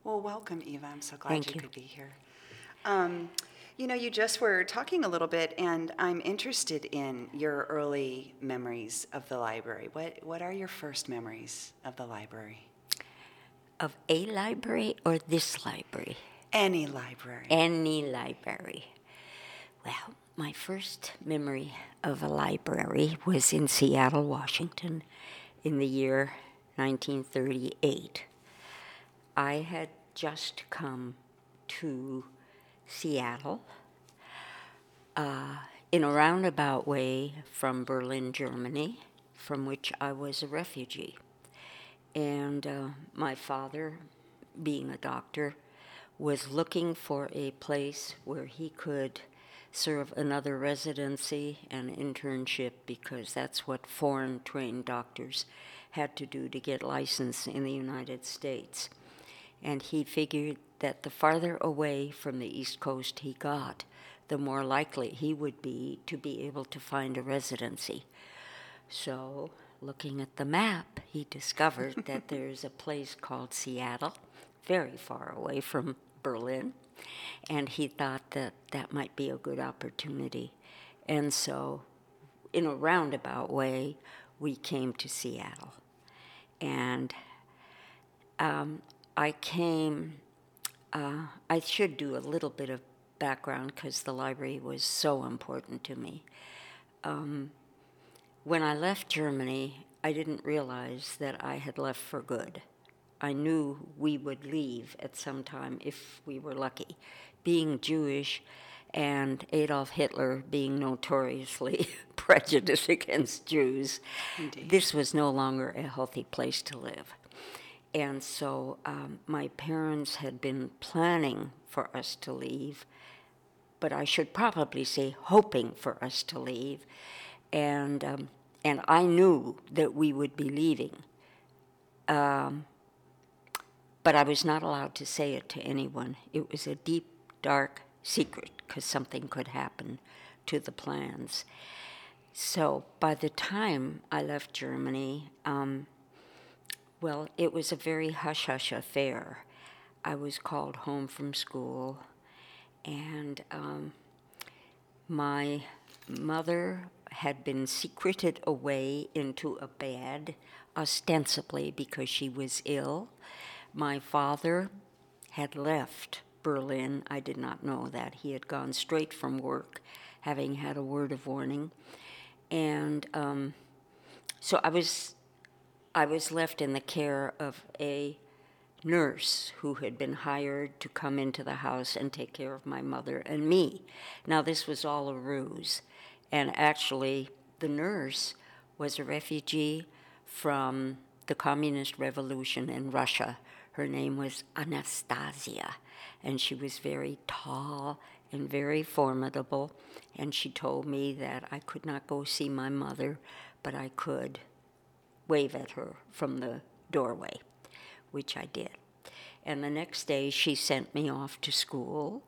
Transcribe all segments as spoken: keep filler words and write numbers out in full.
Well, welcome, Eva. I'm so glad Thank you you. could be here. Um, you know, you just were talking a little bit, and I'm interested in your early memories of the library. What What are your first memories of the library? Of a library or this library? Any library. Any library. Well, my first memory of a library was in Seattle, Washington, in the year nineteen thirty-eight. I had just come to Seattle uh, in a roundabout way from Berlin, Germany, from which I was a refugee. And uh, my father, being a doctor, was looking for a place where he could serve another residency and internship, because that's what foreign trained doctors had to do to get licensed in the United States. And he figured that the farther away from the East Coast he got, the more likely he would be to be able to find a residency. So, looking at the map, he discovered that there's a place called Seattle, very far away from Berlin, and he thought that that might be a good opportunity. And so, in a roundabout way, we came to Seattle. And um, I came, uh, I should do a little bit of background because the library was so important to me. Um, When I left Germany, I didn't realize that I had left for good. I knew we would leave at some time if we were lucky. Being Jewish and Adolf Hitler being notoriously prejudiced against Jews, Indeed. this was no longer a healthy place to live. And so um, my parents had been planning for us to leave, but I should probably say hoping for us to leave. And um, and I knew that we would be leaving, um, but I was not allowed to say it to anyone. It was a deep, dark secret because something could happen to the plans. So by the time I left Germany, um, well, it was a very hush-hush affair. I was called home from school, and um, my mother had been secreted away into a bed, ostensibly because she was ill. My father had left Berlin. I did not know that. He had gone straight from work, having had a word of warning. And um, so I was, I was left in the care of a nurse who had been hired to come into the house and take care of my mother and me. Now, this was all a ruse. And actually, the nurse was a refugee from the Communist Revolution in Russia. Her name was Anastasia, and she was very tall and very formidable. And she told me that I could not go see my mother, but I could wave at her from the doorway, which I did. And the next day, she sent me off to school,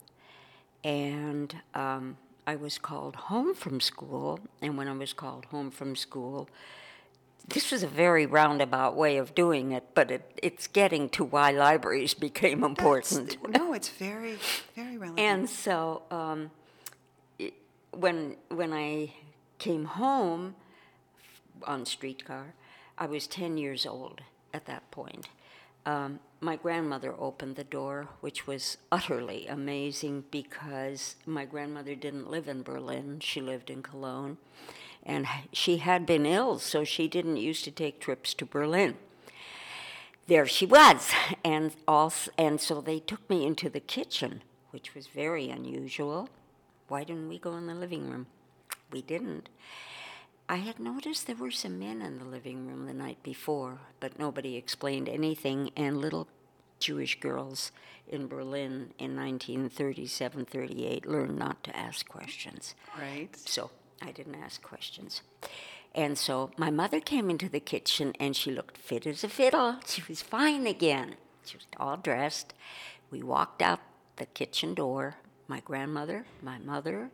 and um, I was called home from school. And when I was called home from school, this was a very roundabout way of doing it, but it, it's getting to why libraries became important. That's, no, it's very, very relevant. And so um, it, when when I came home on streetcar, I was ten years old at that point. Um, my grandmother opened the door, which was utterly amazing because my grandmother didn't live in Berlin. She lived in Cologne, and she had been ill, so she didn't used to take trips to Berlin. There she was, and also, and so they took me into the kitchen, which was very unusual. Why didn't we go in the living room? We didn't. I had noticed there were some men in the living room the night before, but nobody explained anything, and little Jewish girls in Berlin in nineteen thirty-seven, thirty-eight learned not to ask questions. Right. So I didn't ask questions. And so my mother came into the kitchen, and she looked fit as a fiddle. She was fine again. She was all dressed. We walked out the kitchen door, my grandmother, my mother,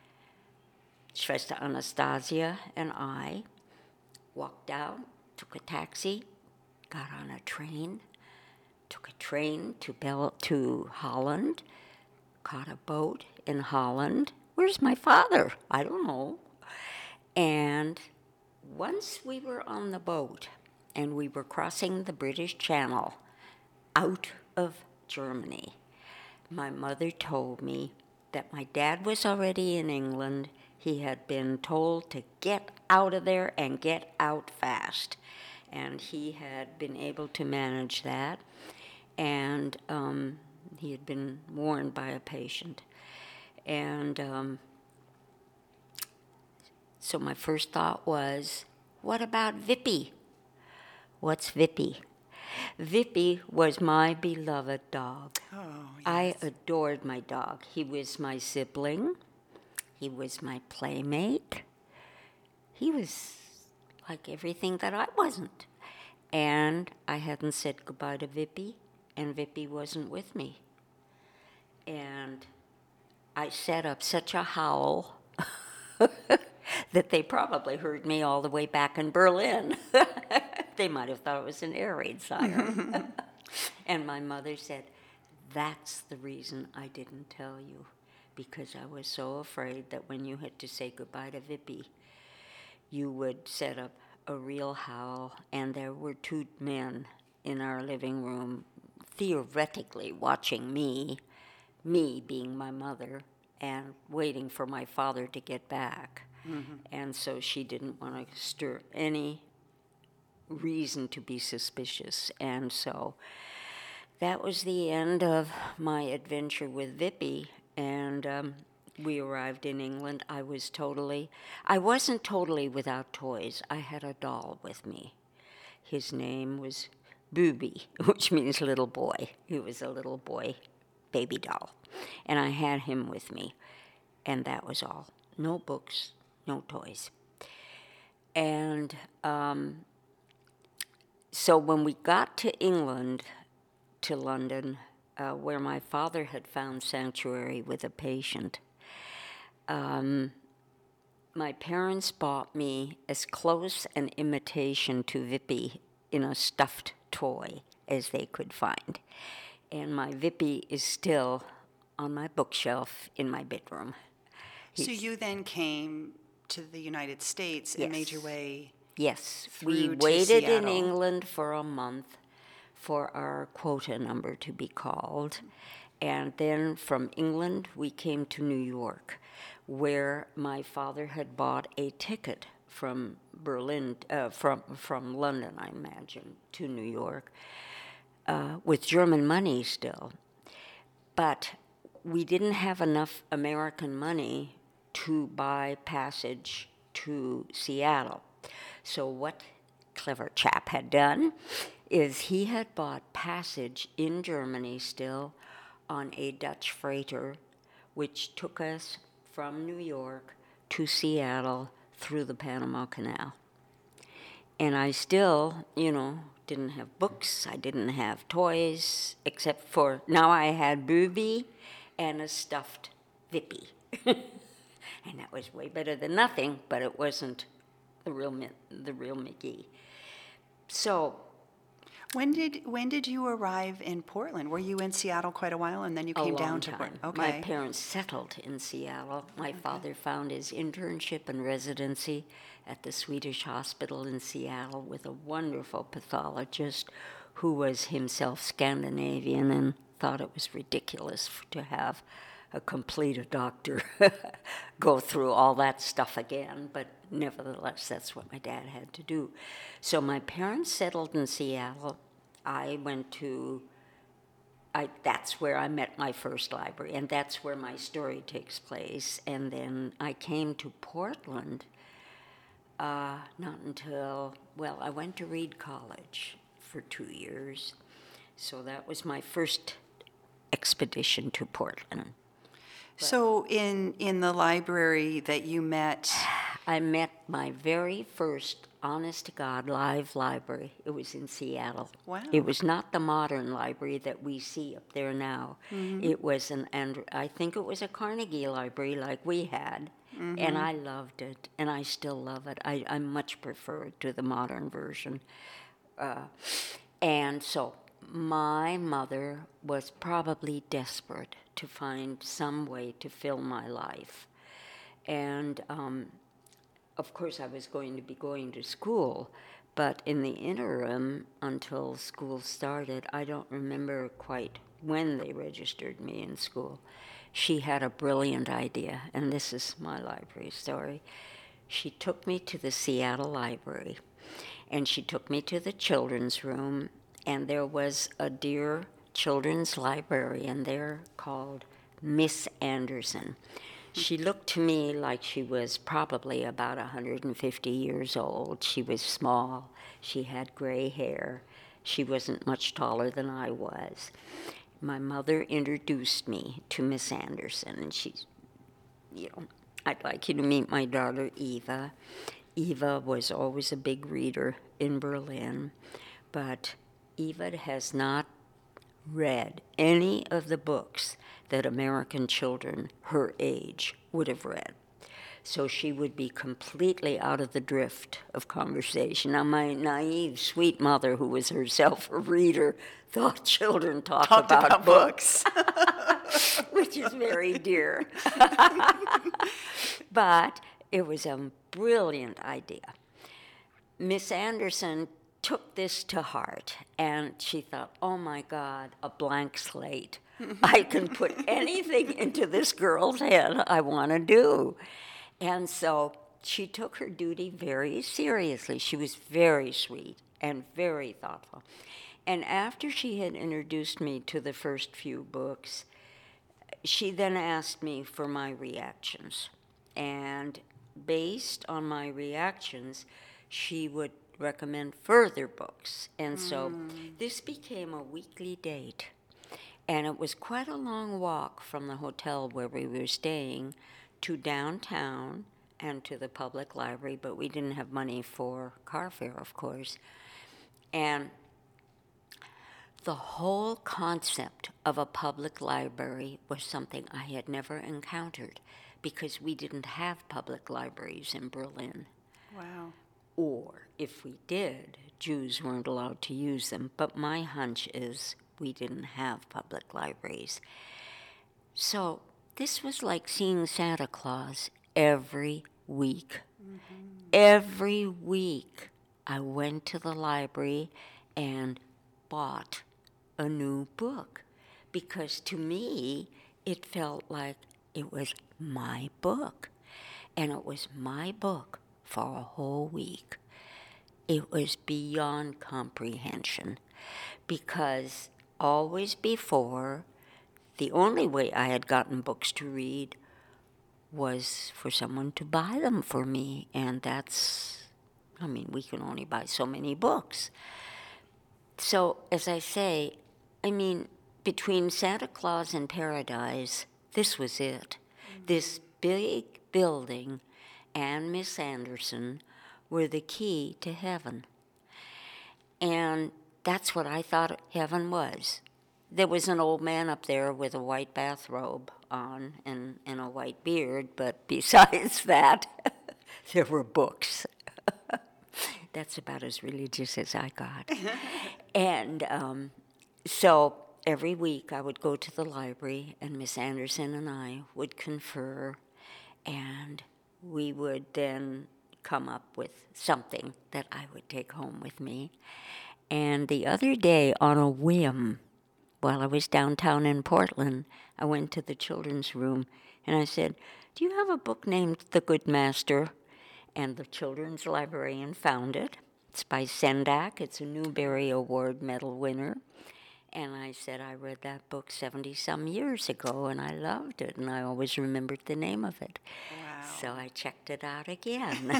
Schwester Anastasia, and I walked out, took a taxi, got on a train, took a train to Bel- to Holland, caught a boat in Holland. Where's my father? I don't know. And once we were on the boat and we were crossing the British Channel out of Germany, my mother told me that my dad was already in England. He had been told to get out of there and get out fast. And he had been able to manage that. And um, he had been warned by a patient. And um, so my first thought was, what about Vippy? What's Vippy? Vippy was my beloved dog. Oh, I yes. adored my dog. He was my sibling. He was my playmate. He was like everything that I wasn't. And I hadn't said goodbye to Vippy, and Vippy wasn't with me. And I set up such a howl that they probably heard me all the way back in Berlin. They might have thought it was an air raid siren. And my mother said, that's the reason I didn't tell you, because I was so afraid that when you had to say goodbye to Vippy, you would set up a real howl, and there were two men in our living room theoretically watching me, me being my mother, and waiting for my father to get back. Mm-hmm. And so she didn't want to stir any reason to be suspicious. And so that was the end of my adventure with Vippy. And um, we arrived in England. I was totally, I wasn't totally without toys. I had a doll with me. His name was Booby, which means little boy. He was a little boy baby doll. And I had him with me. And that was all. No books, no toys. And um, so when we got to England, to London, uh, where my father had found sanctuary with a patient, um, my parents bought me as close an imitation to Vippy in a stuffed toy as they could find. And my Vippy is still on my bookshelf in my bedroom. So you then came to the United States and Yes. made your way Yes, through we to waited in Seattle. England for a month for our quota number to be called. And then from England, we came to New York, where my father had bought a ticket from Berlin, uh, from, from London, I imagine, to New York, uh, with German money still. But we didn't have enough American money to buy passage to Seattle. So what clever chap had done is he had bought passage in Germany still on a Dutch freighter, which took us from New York to Seattle through the Panama Canal. And I still, you know, didn't have books, I didn't have toys, except for now I had Booby and a stuffed Vippy. And that was way better than nothing, but it wasn't the real the real Mickey. So When did when did you arrive in Portland? Were you in Seattle quite a while, and then you a came long down to time. Portland? Okay. My parents settled in Seattle. My okay. father found his internship and residency at the Swedish Hospital in Seattle with a wonderful pathologist who was himself Scandinavian and thought it was ridiculous to have a complete a doctor go through all that stuff again, but nevertheless, that's what my dad had to do. So my parents settled in Seattle. I went to, I, that's where I met my first library, and that's where my story takes place. And then I came to Portland, uh, not until, well, I went to Reed College for two years. So that was my first expedition to Portland. So in in the library that you met, I met my very first honest-to-God live library. It was in Seattle. Wow. It was not the modern library that we see up there now. Mm-hmm. It was an, and I think it was a Carnegie library like we had, mm-hmm. and I loved it, and I still love it. I, I much prefer it to the modern version. Uh, and so my mother was probably desperate to find some way to fill my life. And um, of course, I was going to be going to school, but in the interim, until school started, I don't remember quite when they registered me in school. She had a brilliant idea, and this is my library story. She took me to the Seattle Library, and she took me to the children's room, and there was a dear children's librarian there called Miss Anderson. She looked to me like she was probably about one hundred fifty years old. She was small. She had gray hair. She wasn't much taller than I was. My mother introduced me to Miss Anderson, and she, you know, I'd like you to meet my daughter, Eva. Eva was always a big reader in Berlin, but Eva has not read any of the books that American children her age would have read. So she would be completely out of the drift of conversation. Now, my naive, sweet mother, who was herself a reader, thought children talk Talked about, about books, books. which is very dear. But it was a brilliant idea. Miss Anderson took this to heart, and she thought, oh my God, a blank slate. I can put anything into this girl's head I want to do. And so she took her duty very seriously. She was very sweet and very thoughtful. And after she had introduced me to the first few books, she then asked me for my reactions. And based on my reactions, she would recommend further books. And so this became a weekly date. And it was quite a long walk from the hotel where we were staying to downtown and to the public library, but we didn't have money for car fare, of course. And the whole concept of a public library was something I had never encountered because we didn't have public libraries in Berlin. Wow. Or if we did, Jews weren't allowed to use them. But my hunch is we didn't have public libraries. So this was like seeing Santa Claus every week. Mm-hmm. Every week I went to the library and bought a new book because to me it felt like it was my book. And it was my book for a whole week. It was beyond comprehension because always before, the only way I had gotten books to read was for someone to buy them for me, and that's, I mean, we can only buy so many books. So, as I say, I mean, between Santa Claus and Paradise, this was it. Mm-hmm. This big building and Miss Anderson were the key to heaven. And that's what I thought heaven was. There was an old man up there with a white bathrobe on and, and a white beard, but besides that, there were books. That's about as religious as I got. And um, so every week I would go to the library, and Miss Anderson and I would confer, and we would then come up with something that I would take home with me. And the other day, on a whim, while I was downtown in Portland, I went to the children's room and I said, do you have a book named The Good Master? And the children's librarian found it. It's by Sendak. It's a Newbery Award medal winner. And I said, I read that book seventy-some years ago, and I loved it, and I always remembered the name of it. Wow. So I checked it out again.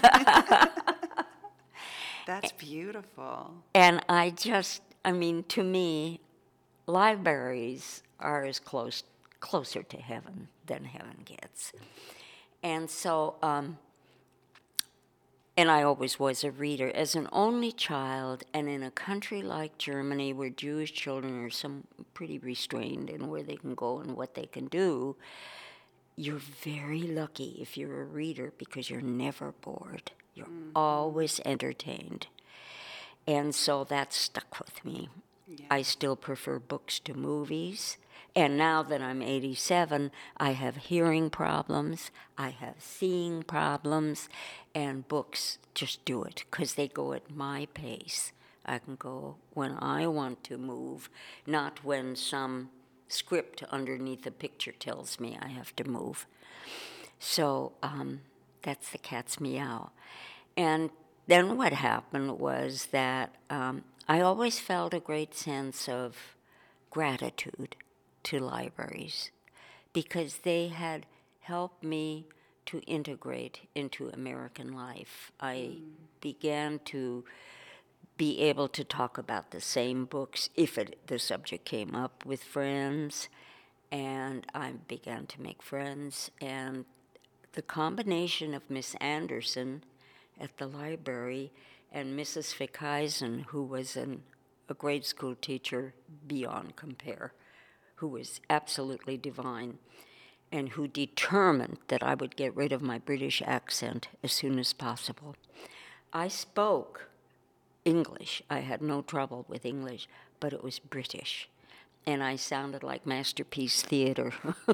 That's beautiful. And I just, I mean, to me, libraries are as close, closer to heaven than heaven gets. And so, um, and I always was a reader. As an only child, and in a country like Germany where Jewish children are some pretty restrained in where they can go and what they can do, you're very lucky if you're a reader because you're never bored. You're mm-hmm. always entertained. And so that stuck with me. I still prefer books to movies. And now that I'm eighty-seven, I have hearing problems, I have seeing problems, and books just do it because they go at my pace. I can go when I want to move, not when some script underneath a picture tells me I have to move. So um, that's the cat's meow. And then what happened was that um, I always felt a great sense of gratitude to libraries because they had helped me to integrate into American life. I mm. began to be able to talk about the same books if it, the subject came up with friends, and I began to make friends. And the combination of Miss Anderson at the library and Missus Fickeisen, who was an, a grade school teacher beyond compare, who was absolutely divine, and who determined that I would get rid of my British accent as soon as possible. I spoke English. I had no trouble with English, but it was British, and I sounded like Masterpiece Theater.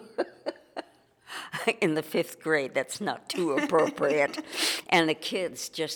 In the fifth grade, that's not too appropriate. And the kids just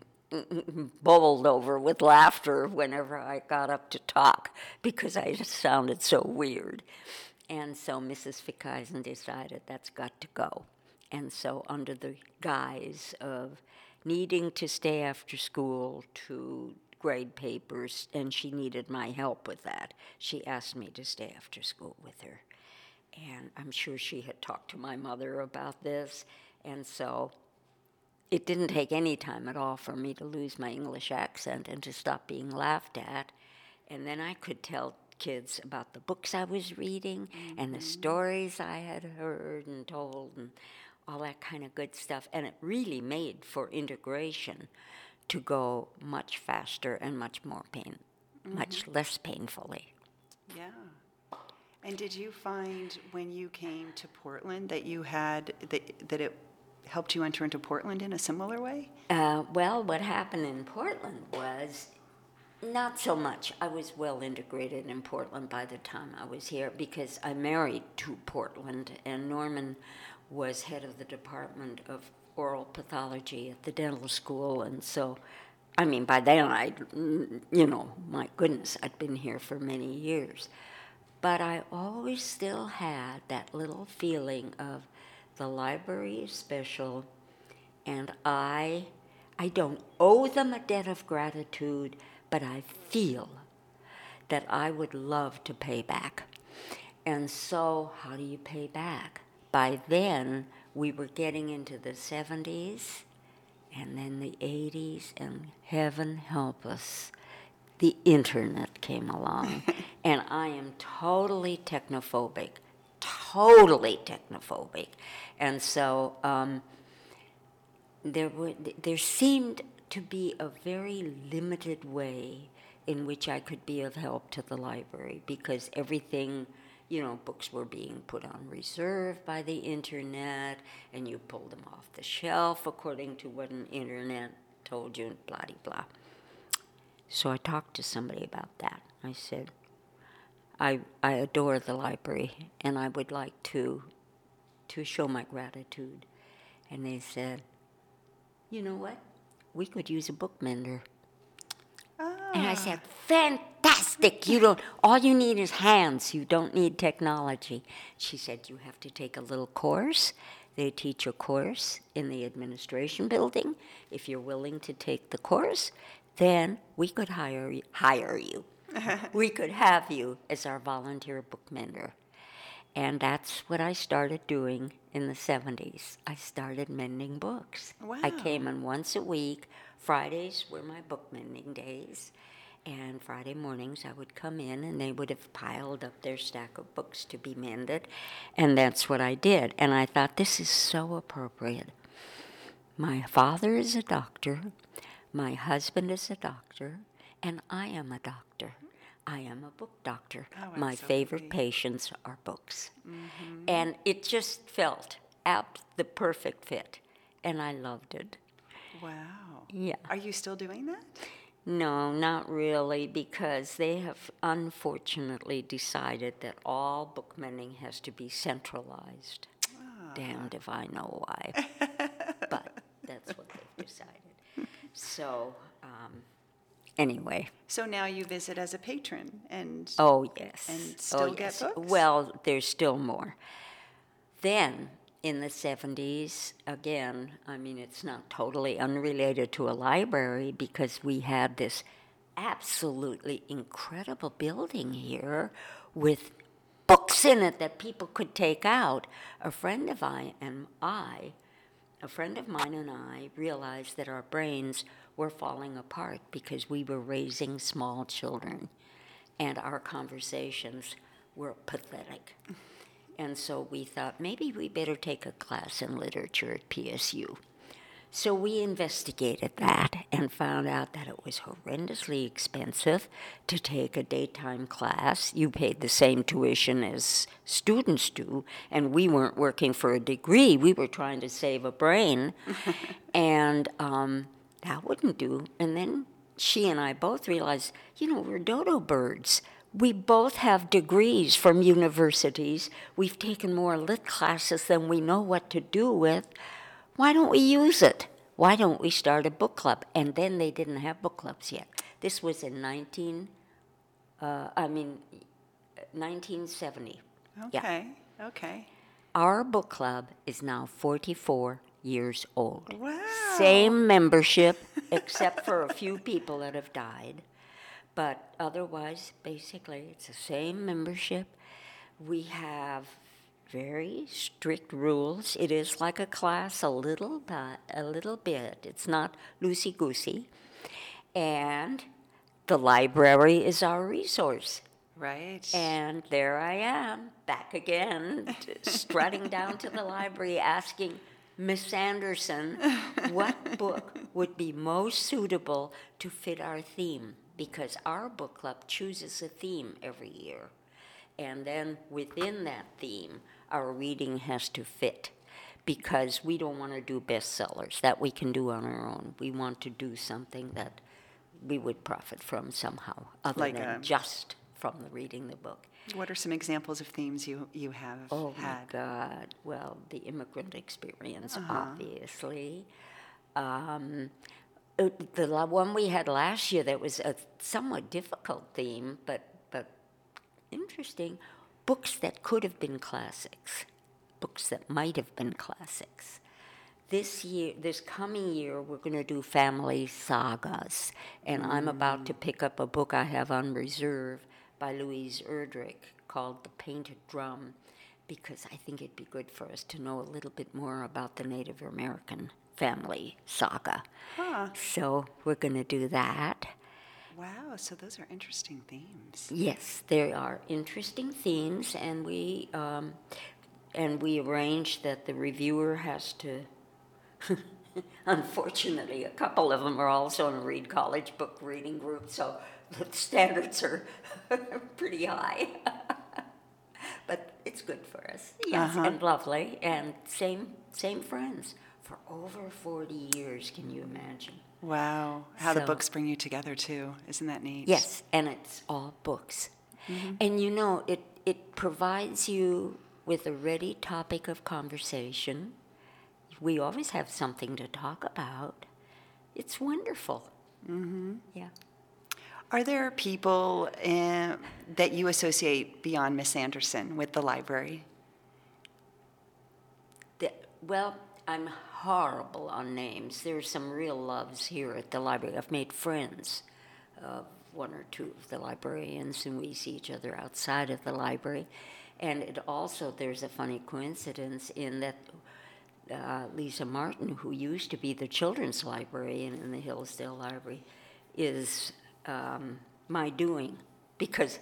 bubbled over with laughter whenever I got up to talk because I just sounded so weird. And so Missus Fickeisen decided that's got to go. And so under the guise of needing to stay after school to grade papers, and she needed my help with that, she asked me to stay after school with her. And I'm sure she had talked to my mother about this. And so it didn't take any time at all for me to lose my English accent and to stop being laughed at. And then I could tell kids about the books I was reading mm-hmm. and the stories I had heard and told and all that kind of good stuff. And it really made for integration to go much faster and much more pain, mm-hmm. much less painfully. Yeah. And did you find when you came to Portland that you had, that, that it helped you enter into Portland in a similar way? Uh, well, what happened in Portland was not so much. I was well integrated in Portland by the time I was here because I married to Portland, and Norman was head of the Department of Oral Pathology at the dental school, and so, I mean, by then I, you know, my goodness, I'd been here for many years. But I always still had that little feeling of the library is special, and I, I don't owe them a debt of gratitude, but I feel that I would love to pay back. And so how do you pay back? By then, we were getting into the seventies, and then the eighties, and heaven help us, the internet came along. And I am totally technophobic, totally technophobic. And so um, there were, there seemed to be a very limited way in which I could be of help to the library because everything, you know, books were being put on reserve by the internet, and you pulled them off the shelf according to what an internet told you, and blah, blah, blah. So I talked to somebody about that. I said, I, I adore the library, and I would like to, to show my gratitude. And they said, you know what? We could use a book mender. Ah. And I said, fantastic. You don't, all you need is hands. You don't need technology. She said, you have to take a little course. They teach a course in the administration building. If you're willing to take the course, then we could hire you. Hire you. We could have you as our volunteer book mender. And that's what I started doing in the seventies. I started mending books. Wow. I came in once a week. Fridays were my book mending days. And Friday mornings I would come in, and they would have piled up their stack of books to be mended. And that's what I did. And I thought, this is so appropriate. My father is a doctor. My husband is a doctor. And I am a doctor. I am a book doctor. Oh, My so favorite happy. patients are books. Mm-hmm. And it just felt apt, the perfect fit. And I loved it. Wow. Yeah. Are you still doing that? No, not really, because they have unfortunately decided that all book mending has to be centralized. Damned if I know why, but that's what they've decided. So, um, anyway. So now you visit as a patron and Oh, yes. and still oh, get yes. books? Well, there's still more. Then, in the seventies, again, I mean, it's not totally unrelated to a library because we had this absolutely incredible building here with books in it that people could take out. A friend of I and I, a friend of mine and I realized that our brains were falling apart because we were raising small children and our conversations were pathetic. And so we thought maybe we better take a class in literature at P S U. So we investigated that and found out that it was horrendously expensive to take a daytime class. You paid the same tuition as students do, and we weren't working for a degree. We were trying to save a brain, and um, that wouldn't do. And then she and I both realized, you know, we're dodo birds. We both have degrees from universities. We've taken more lit classes than we know what to do with. Why don't we use it? Why don't we start a book club? And then they didn't have book clubs yet. This was in nineteen, uh, I mean, nineteen seventy. Okay, yeah. Okay. Our book club is now forty-four years old. Wow. Same membership, except for a few people that have died. But otherwise, basically, it's the same membership. We have very strict rules. It is like a class a little bit, a little bit. It's not loosey-goosey. And the library is our resource. Right. And there I am, back again, strutting down to the library asking Miss Anderson what book would be most suitable to fit our theme, because our book club chooses a theme every year. And then within that theme, our reading has to fit, because we don't want to do bestsellers that we can do on our own. We want to do something that we would profit from somehow, other Like than a- just from the reading the book. What are some examples of themes you, you have Oh, had? my God. Well, the immigrant experience, Uh-huh. obviously. Um, uh, the la- one we had last year that was a somewhat difficult theme, but but interesting, books that could have been classics, books that might have been classics. This year, this coming year, we're going to do family sagas, and mm. I'm about to pick up a book I have on reserve by Louise Erdrich called The Painted Drum, because I think it'd be good for us to know a little bit more about the Native American family saga. Huh. So we're going to do that. Wow, so those are interesting themes. Yes, there are interesting themes, and we um, and we arranged that the reviewer has to. Unfortunately, a couple of them are also in a Reed College book reading group, so the standards are pretty high. But it's good for us, yes, Uh-huh. and lovely, and same same friends for over forty years. Can you imagine? Wow, how the So- books bring you together too. Isn't that neat? Yes, and it's all books. Mm-hmm. And you know, it, it provides you with a ready topic of conversation. We always have something to talk about. It's wonderful. Mm-hmm. Yeah. Are there people uh, that you associate beyond Miss Anderson with the library? The, well, I'm horrible on names. There are some real loves here at the library. I've made friends of one or two of the librarians, and we see each other outside of the library. And it also, there's a funny coincidence in that uh, Lisa Martin, who used to be the children's librarian in the Hillsdale Library, is um, my doing, because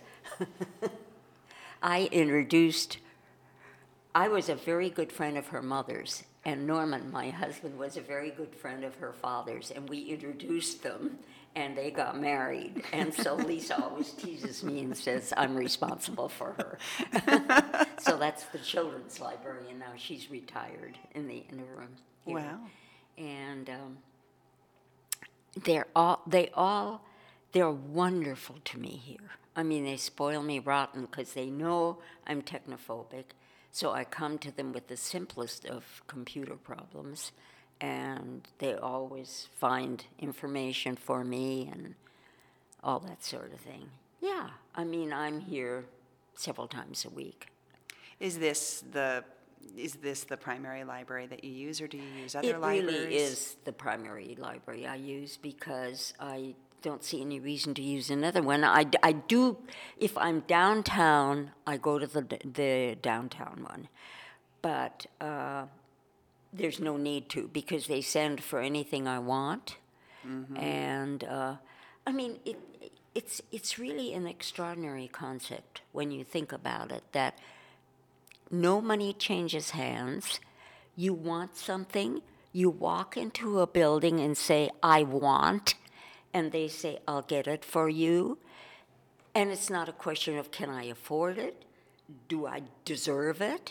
I introduced, I was a very good friend of her mother's, and Norman, my husband, was a very good friend of her father's, and we introduced them, and they got married. And so Lisa always teases me and says I'm responsible for her. So that's the children's librarian now. She's retired in the interim here. Wow. And um, they're all, they all they're wonderful to me here. I mean, they spoil me rotten because they know I'm technophobic. So I come to them with the simplest of computer problems, and they always find information for me and all that sort of thing. Yeah, I mean, I'm here several times a week. Is this the is this the primary library that you use, or do you use other It libraries? really is the primary library I use because I don't see any reason to use another one. I, I do, if I'm downtown, I go to the, the downtown one. But uh, there's no need to because they send for anything I want. Mm-hmm. And uh, I mean, it, it's, it's really an extraordinary concept when you think about it, that no money changes hands. You want something, you walk into a building and say, I want, and they say, I'll get it for you. And it's not a question of, can I afford it? Do I deserve it?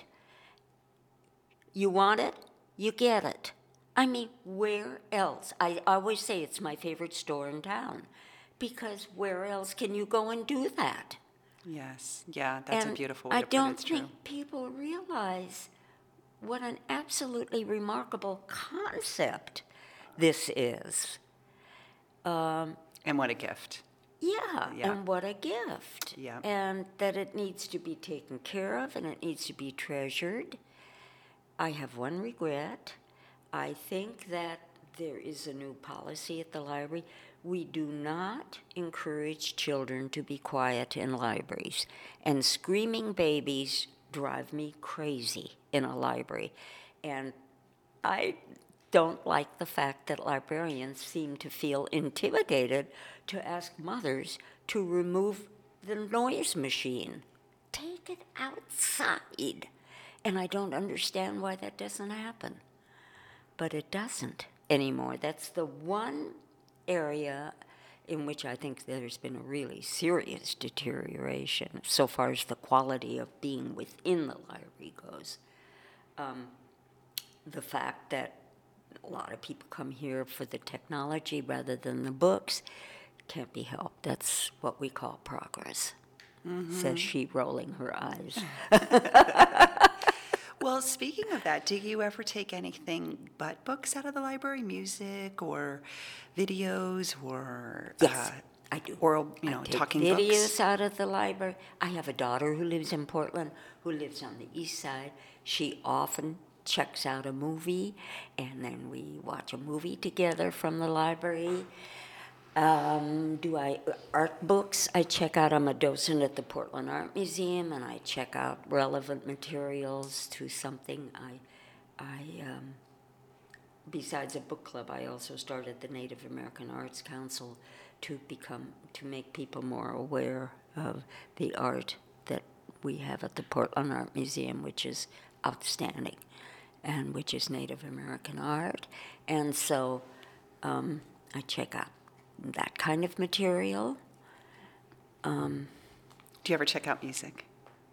You want it, you get it. I mean, where else? I always say it's my favorite store in town, because where else can you go and do that? Yes, yeah, that's and a beautiful way I to put don't it. It's true. think people realize what an absolutely remarkable concept this is. Um, and what a gift. yeah, Yeah. and what a gift. Yeah. And that it needs to be taken care of and it needs to be treasured. I have one regret. I think that there is a new policy at the library. We do not encourage children to be quiet in libraries. And screaming babies drive me crazy in a library. And I don't like the fact that librarians seem to feel intimidated to ask mothers to remove the noise machine. Take it outside. And I don't understand why that doesn't happen. But it doesn't anymore. That's the one area in which I think there's been a really serious deterioration so far as the quality of being within the library goes. Um, the fact that a lot of people come here for the technology rather than the books can't be helped. That's what we call progress, mm-hmm. says she, rolling her eyes. Well, speaking of that, do you ever take anything but books out of the library? Music or videos or yes, uh, I do. Oral, you know, I take talking videos books? out of the library. I have a daughter who lives in Portland, who lives on the east side. She often checks out a movie, and then we watch a movie together from the library. Um, do I art books? I check out. I'm a docent at the Portland Art Museum, and I check out relevant materials to something. I, I um, besides a book club, I also started the Native American Arts Council to become to make people more aware of the art that we have at the Portland Art Museum, which is outstanding, and which is Native American art, and so um, I check out that kind of material. Um, Do you ever check out music?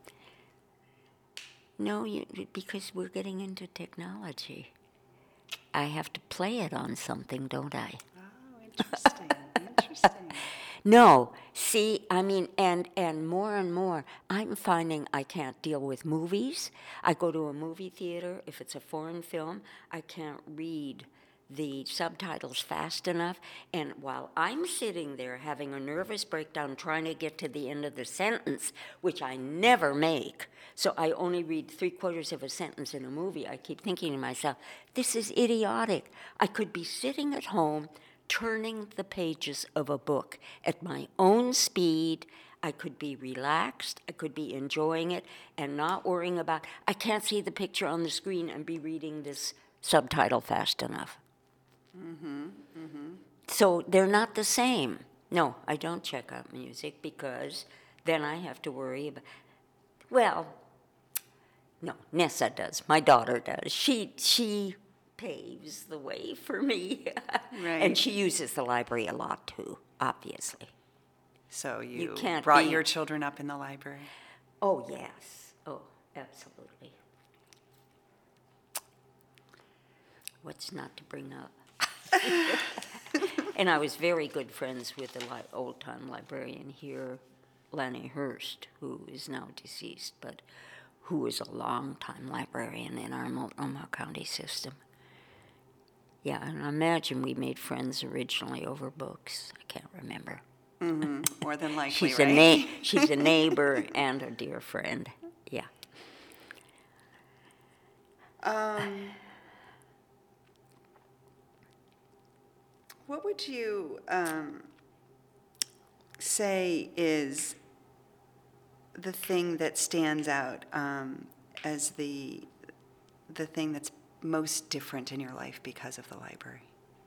no, you, because we're getting into technology. I have to play it on something, don't I? Oh, interesting, interesting. No, see, I mean, and, and more and more, I'm finding I can't deal with movies. I go to a movie theater, if it's a foreign film, I can't read the subtitles fast enough, and while I'm sitting there having a nervous breakdown trying to get to the end of the sentence, which I never make, so I only read three quarters of a sentence in a movie, I keep thinking to myself, this is idiotic. I could be sitting at home turning the pages of a book at my own speed. I could be relaxed, I could be enjoying it, and not worrying about, I can't see the picture on the screen and be reading this subtitle fast enough. Mm-hmm, mm-hmm. So they're not the same. No, I don't check out music because then I have to worry about, well, no, Nessa does, my daughter does. She, she paves the way for me. Right. And she uses the library a lot too, obviously. So you, You can't brought be- your children up in the library? Oh, yes. Oh, absolutely. What's not to bring up? And I was very good friends with the li- old-time librarian here, Lanny Hurst, who is now deceased, but who was a long-time librarian in our Multnomah County system. Yeah, and I imagine we made friends originally over books. I can't remember. Mm-hmm. More than likely, She's right? a na- she's a neighbor and a dear friend. Yeah. Um, what would you um, say is the thing that stands out um, as the the thing that's most different in your life because of the library?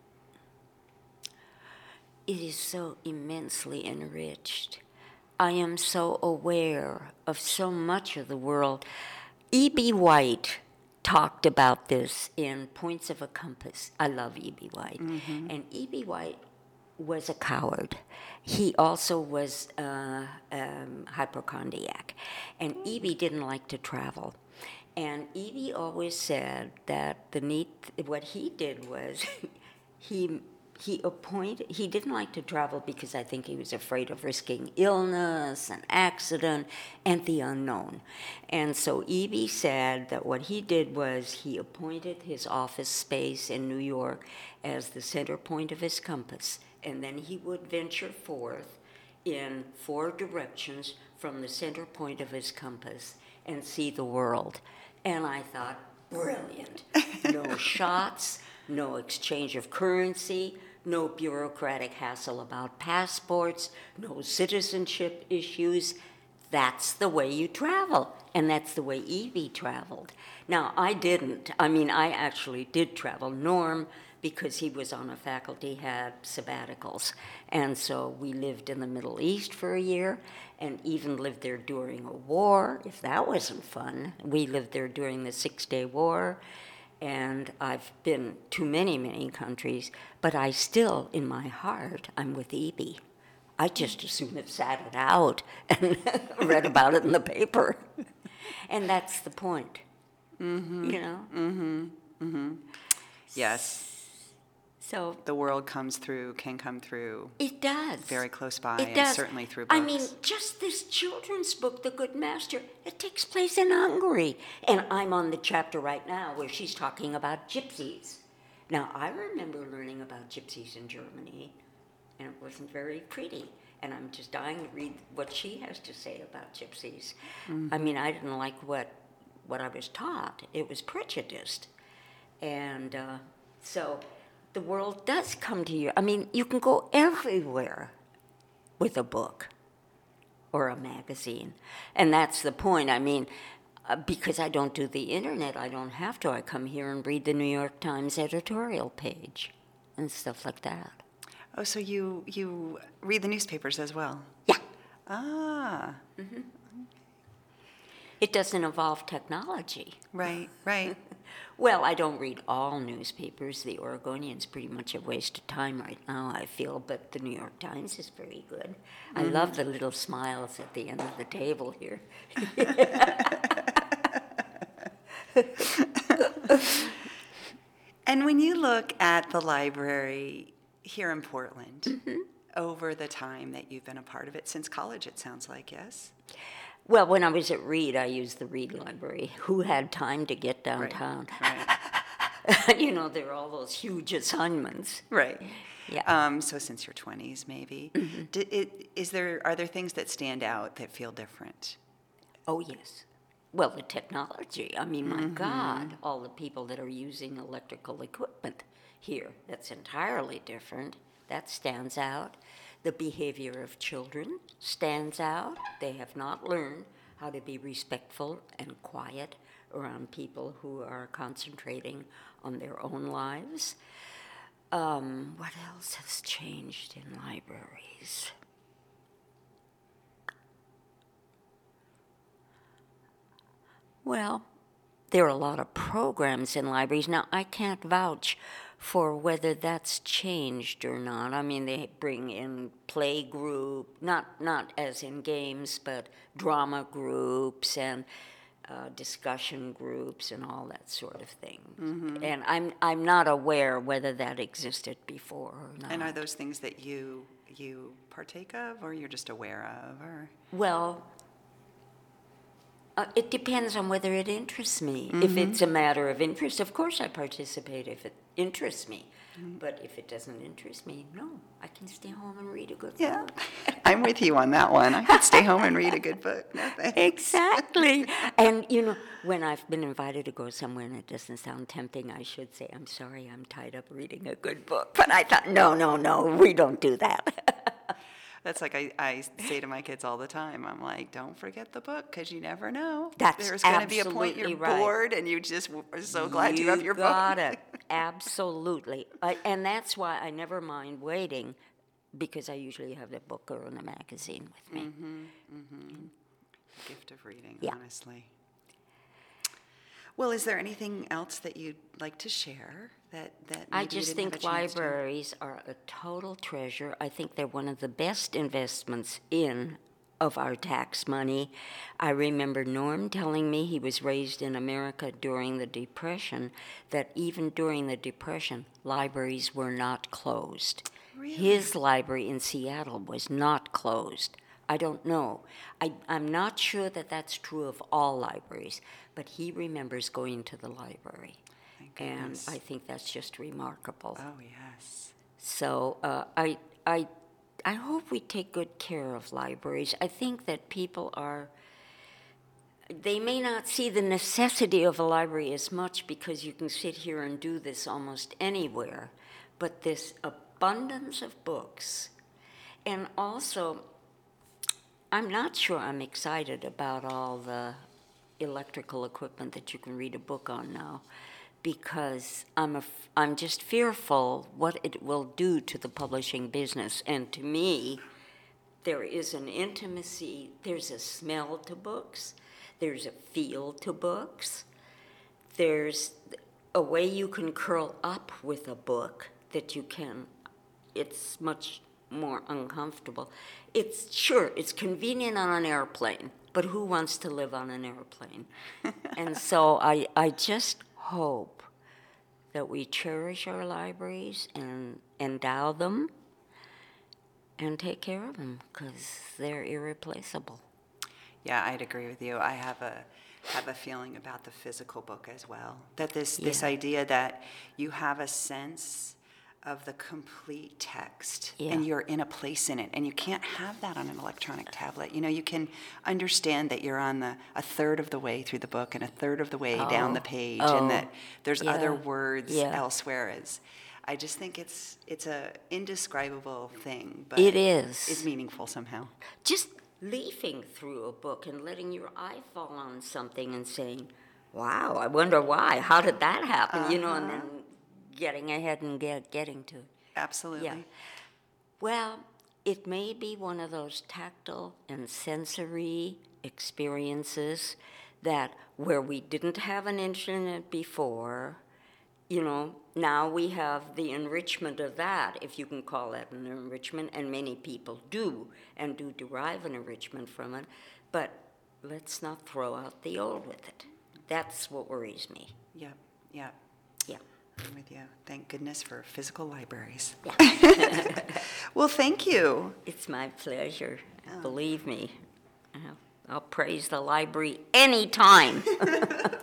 It is so immensely enriched. I am so aware of so much of the world. E B. White talked about this in Points of a Compass. I love E B. White. Mm-hmm. And E B. White was a coward. He also was uh, um, hypochondriac. And E B didn't like to travel. And E B always said that the neat, what he did was he he appointed, he didn't like to travel because I think he was afraid of risking illness, an accident, and the unknown. And so E B said that what he did was he appointed his office space in New York as the center point of his compass, and then he would venture forth in four directions from the center point of his compass and see the world. And I thought, brilliant. No shots, no exchange of currency, no bureaucratic hassle about passports, no citizenship issues. That's the way you travel, and that's the way Evie traveled. Now, I didn't. I mean, I actually did travel. Norm, because he was on a faculty, had sabbaticals, and so we lived in the Middle East for a year, and even lived there during a war, if that wasn't fun. We lived there during the Six-Day War, and I've been to many, many countries, but I still, in my heart, I'm with Evie. I just as soon have sat it out and read about it in the paper. And that's the point, Mm-hmm. you know? Mm-hmm. Mm-hmm. Yes. So The world comes through, can come through it does. very close by, It and does. certainly through books. I mean, just this children's book, The Good Master, it takes place in Hungary. And I'm on the chapter right now where she's talking about gypsies. Now, I remember learning about gypsies in Germany, and it wasn't very pretty. And I'm just dying to read what she has to say about gypsies. Mm-hmm. I mean, I didn't like what what I was taught. It was prejudiced. And uh, so the world does come to you. I mean, you can go everywhere with a book or a magazine. And that's the point. I mean, uh, because I don't do the internet, I don't have to. I come here and read the New York Times editorial page and stuff like that. Oh, so you you read the newspapers as well? Yeah. Ah. Mm-hmm. It doesn't involve technology. Right, right. Well, I don't read all newspapers. The Oregonian's pretty much a waste of time right now, I feel, but the New York Times is very good. Mm-hmm. I love the little smiles at the end of the table here. And when you look at the library here in Portland, mm-hmm. over the time that you've been a part of it, since college, it sounds like, yes? Well, when I was at Reed, I used the Reed Library. Who had time to get downtown? Right, right. You know, there are all those huge assignments. Right. Yeah. Um, so since your twenties, maybe, mm-hmm. Did it, is there are there things that stand out that feel different? Oh yes. Well, the technology. I mean, my mm-hmm. God, all the people that are using electrical equipment here. That's entirely different. That stands out. The behavior of children stands out. They have not learned how to be respectful and quiet around people who are concentrating on their own lives. Um, what else has changed in libraries? Well, there are a lot of programs in libraries. Now, I can't vouch for whether that's changed or not. I mean, they bring in play group, not not as in games, but drama groups and uh, discussion groups and all that sort of thing. Mm-hmm. And I'm I'm not aware whether that existed before or not. And are those things that you you partake of, or you're just aware of, or? Well, uh, it depends on whether it interests me. Mm-hmm. If it's a matter of interest, of course I participate if it interests me. Mm-hmm. But if it doesn't interest me, no, I can stay home and read a good yeah. book. I'm with you on that one. I could stay home and read a good book. No thanks. Exactly. And, you know, when I've been invited to go somewhere and it doesn't sound tempting, I should say, I'm sorry, I'm tied up reading a good book. But I thought, no, no, no, we don't do that. That's like I, I say to my kids all the time. I'm like, don't forget the book, because you never know. That's There's going to be a point you're right. bored and you just are so glad you, you have your got book. it. Absolutely. I, and that's why I never mind waiting, because I usually have the book or a magazine with me. Mm-hmm, mm-hmm. Gift of reading, yeah. honestly. Well, is there anything else that you'd like to share? That, that I maybe just you didn't think have a chance to? libraries are a total treasure. I think they're one of the best investments in of our tax money. I remember Norm telling me he was raised in America during the Depression, that even during the Depression, libraries were not closed. Really? His library in Seattle was not closed. I don't know. I, I'm not sure that that's true of all libraries, but he remembers going to the library. And I think that's just remarkable. Oh, yes. So uh, I, I, I hope we take good care of libraries. I think that people are, they may not see the necessity of a library as much because you can sit here and do this almost anywhere, but this abundance of books. And also, I'm not sure I'm excited about all the electrical equipment that you can read a book on now, because I'm, a, I'm just fearful what it will do to the publishing business. And to me, there is an intimacy, there's a smell to books, there's a feel to books, there's a way you can curl up with a book that you can, it's much more uncomfortable. It's sure, it's convenient on an airplane, but who wants to live on an airplane? And so I, I just hope that we cherish our libraries and endow them and take care of them, because they're irreplaceable. Yeah, I'd agree with you. I have a have a feeling about the physical book as well. That this yeah. this idea that you have a sense of the complete text yeah. and you're in a place in it, and you can't have that on an electronic tablet. You know, you can understand that you're on the a third of the way through the book and a third of the way oh. down the page, oh. and that there's yeah. other words yeah. elsewhere. As I just think it's it's a indescribable thing, but it is is meaningful somehow. Just leafing through a book and letting your eye fall on something and saying, "Wow, I wonder why. How did that happen?" Uh-huh. You know, and then getting ahead and get, getting to it. Absolutely. Yeah. Well, it may be one of those tactile and sensory experiences that where we didn't have an internet before, you know, now we have the enrichment of that, if you can call that an enrichment, and many people do, and do derive an enrichment from it, but let's not throw out the old with it. That's what worries me. Yep, yep. Yeah. I'm with you. Thank goodness for physical libraries. Yeah. Well, thank you. It's my pleasure. Oh. Believe me. I'll, I'll praise the library anytime.